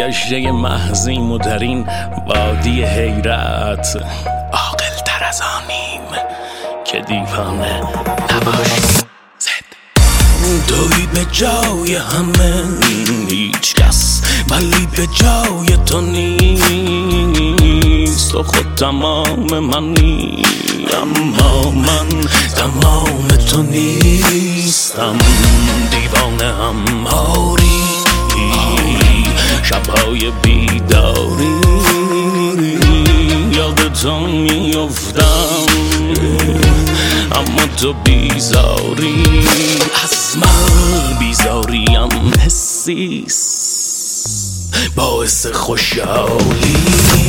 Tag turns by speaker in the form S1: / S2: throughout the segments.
S1: سرگشته محضیم و در این وادی حیرت عاقل تر از آنیم که دیوانه نباشیم. توی به جای همه هیچ کس ولی به جای تو نیست، تو خود تمام منی اما من تمام تو نیستم. دیوانه هم آری شبهای بیداری یاد تو میافتم اما تو بیزاری از من بیزاریم حسیست باعث خوشحالی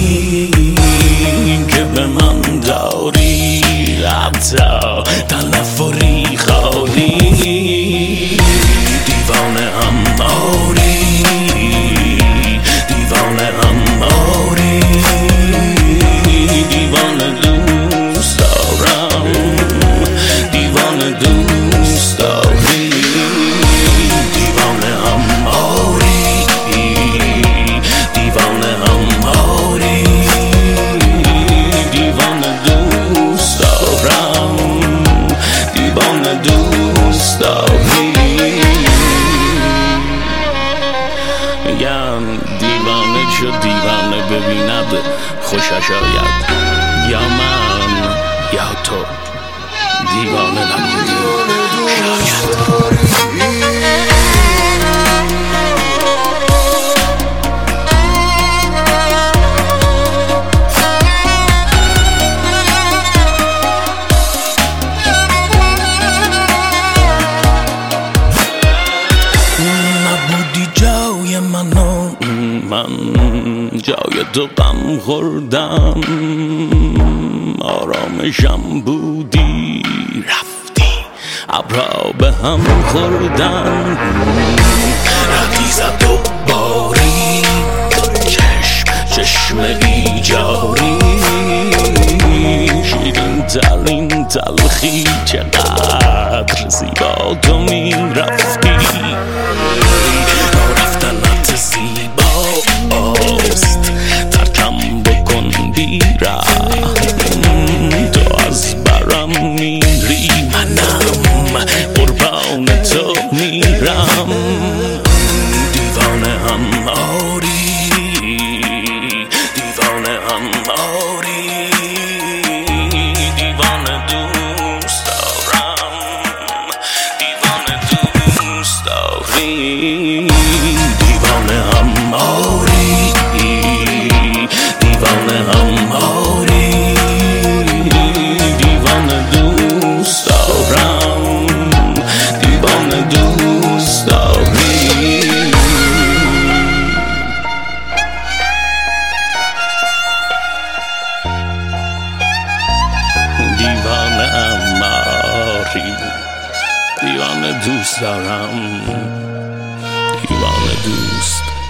S1: که به من داری حتی تنفری خالی. دیوانه هم آری دیوانه هم آری دیوانه دوست دارم دیوانه دوست داری دیوانه هم آری دیوانه هم آری دیوانه دوست دارم دیوانه دوست داری. میگن دیوانه شد دیوانه ببیند خوشش آید، یا من یا تو دیوانه نبودی شاید. نبودی جای منو من جای تو غم خوردم، آرامشم بودی رفتی ابرا به هم خوردن. ردی زد و باری چشم بیجاری شیرین ترین تلخی چقدر زیبا تو می رفتی. رفتنت زیباست ترکم بکن بیرم تو از برم میری منم قربان تو میرم. دیوانه هم آری دیوانه هم آری دیوانه دوست دارم دیوانه دوست داری دیوانه هم آری دیوانه هم آری دیوانه دوست دارم دیوانه دوست داری. دیوانه هم آری دیوانه دوست دارم دیوانه دوست